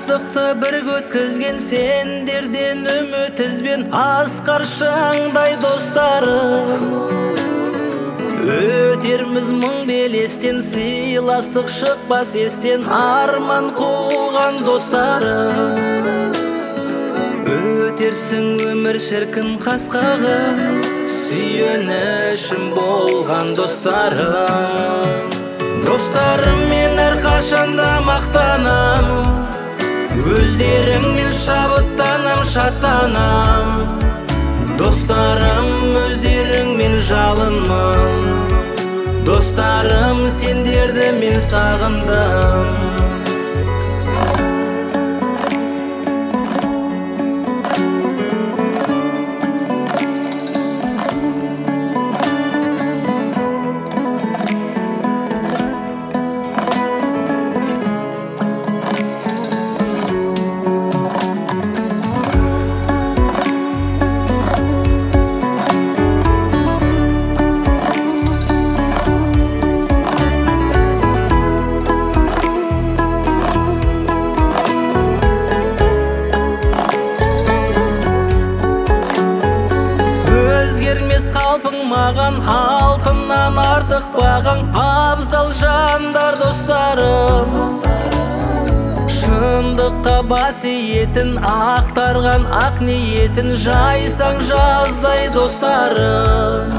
жастықты бірге өткізген сендерден үміт үзбен асқар шаңдай достарым. Өтерміз мың белестен, сыйластық шықпас естен, арман қуған достарым. Өтерсің өмір шіркін қасқағы, сүйенішім болған достарым. Достарым мен әрқашанда мақтанам, өздеріңмен шабыттанам, шаттанам. Достарым, өздеріңмен жалынмын, достарым, сендерді мен сағындым. Қалпың маған алтыннан артық бағаң, абзал жандар достарым. Шындыққа бас иетін, ақтарған ақ ниетін, жайсаң жаздай достарым.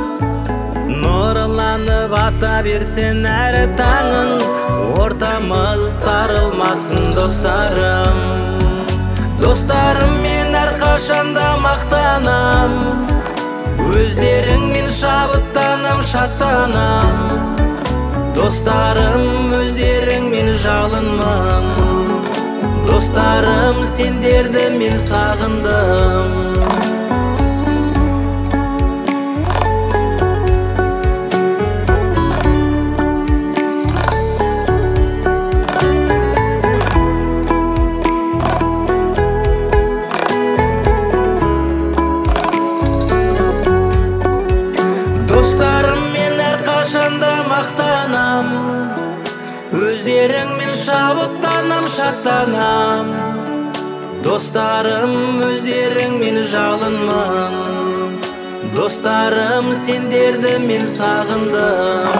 Нұрланып ата берсін әрі таңың, ортамыз тарылмасын достарым. Достарым мен әрқашанда мақтанам, өздеріңмен шабыттанам, шаттанам. Достарым, өздеріңмен жалынмын, достарым, сендерді мен сағындым. Өздеріңмен шабыттанам, шаттанам. Достарым, өздеріңмен жалынмын, достарым, сендерді мен сағындым.